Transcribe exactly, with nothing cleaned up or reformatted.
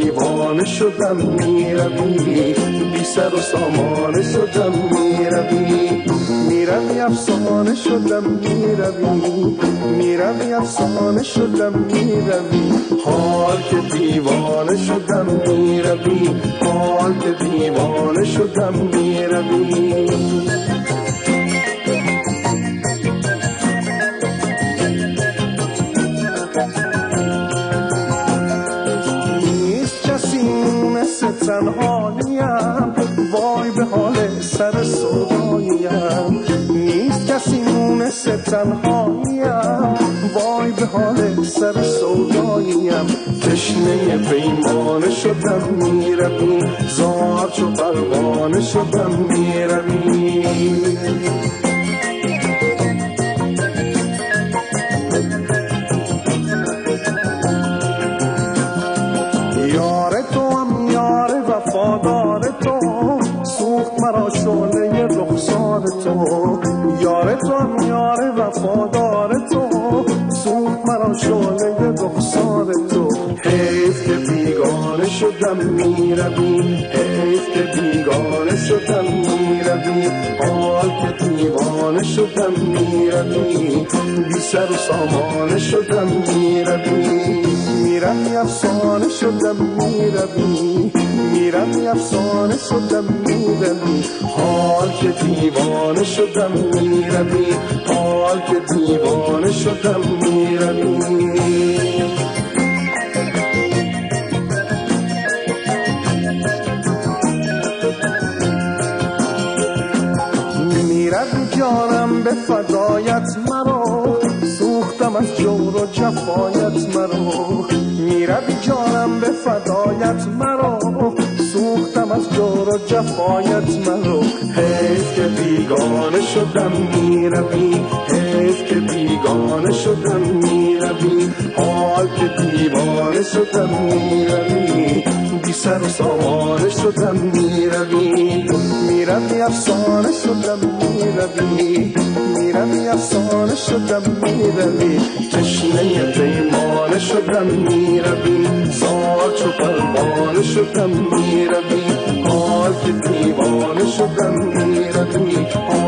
دیوانه شدم میروی، بی سر و سامانه شدم میروی، میروی افسانه شدم میروی، میروی افسانه شدم میروی، حال که دیوانه شدم میروی، حال که دیوانه شدم میروی. تنهاییم وای به حال سر سوداییم، نیست کسی مونس تنهاییم وای به حال سر سوداییم، تشنه پیمانه شدم میروی، زار چو پروانه شدم میروی. شعله رخسار تو یار تو هم یار وفادار تو، سوخت مرا شعله رخسار تو، حیف که بیگانه شدم میروی، حیف که بیگانه شدم میروی، حال که دیوانه شدم میروی، بی سر و سامانه شدم میروی، میروی افسانه شدم میروی، میروی افسانه شدم میروی، حال که دیوانه شدم میروی، حال که دیوانه شدم میروی. میروی جانم به فدایت مرا، سوختم از جور و جفایت مرا، میروی جانم به فدایت مرا، سوختم از جور و جفایت مرا، حیف که بیگانه شدم میروی، حیف که بیگانه شدم میروی، حال که دیوانه شدم میروی، بی سر و سامانه شدم میروی، میروی افسانه شدم میروی، میروی افسانه شدم میروی، تشنه پیمانه شدم میروی، زار چو پروانه شدم میروی، حال که دیوانه شدم میروی.